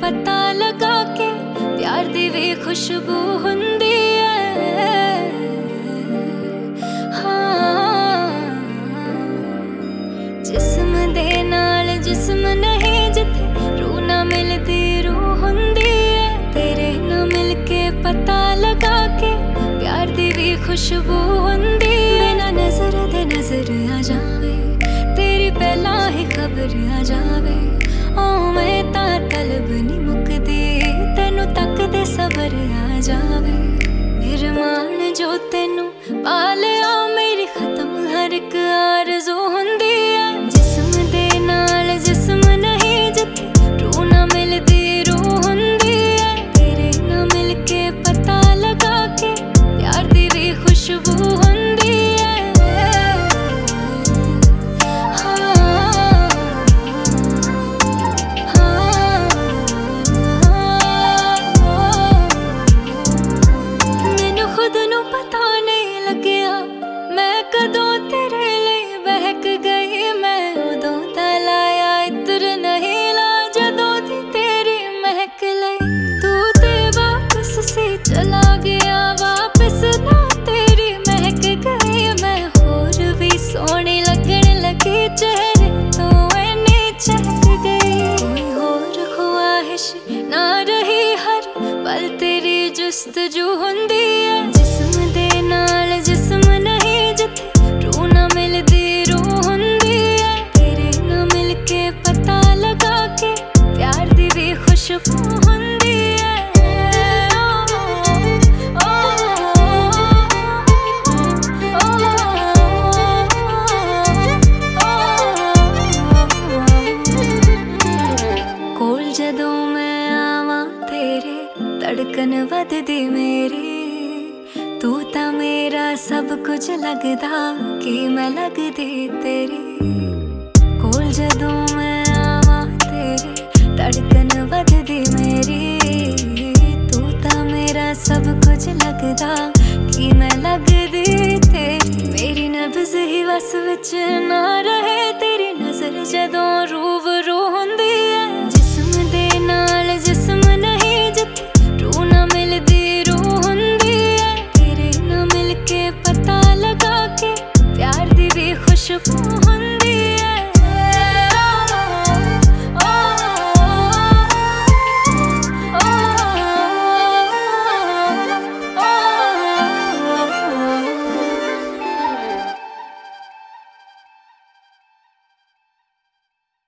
पता लगा के प्यार दी भी खुशबू हुंदी है। हाँ जिस्म दे नाल जिस्म नहीं जिथे रूह ना मिलदी रूह हुंदी है। तेरे ना मिल के पता लगा के प्यार दी भी खुशबू हुंदी है। बिना नजर दे नजर आ जावे तेरी पहला ही खबर आ जावे। ओ मैं तां तलब नी मुकदी तेनू तकदे सबर आ जावे। निरमान जो तेनू पा लिया मेरी खत्म हर एक आरज़ू हुंदी है। जिस्म दे नाल जिस्म नहीं जिथे रूह ना मिलदी रूह हुंदी है। तेरे ना मिल के पता लगा के प्यार दी भी खुशबू हुंदी है। कदों तेरे लिए बहक गई मैं उदों तलाया इतर नहीं ला जदों दी तेरी महक लई। तू ते वापस से चला गया वापस ना तेरी महक गई मैं। होर भी सोहनी लगन लगी चेहरे तो इन्नी चहक गई। कोई होर ख्वाहिश ना रही हर पल तेरी जुस्तजू हुंदी है। जिस्म दे नाल जिस्म नहीं जिथे रूह ना मिलदी रूह हुंदी है। तेरे ना मिल के पता लगा के प्यार दी भी खुशबू हुंदी है। कोल जदों मैं आवां तेरे धड़कन वधदी मेरी। तू तां मेरा सब कुछ लगदा कि मैं लगदी तेरी। कोल जदों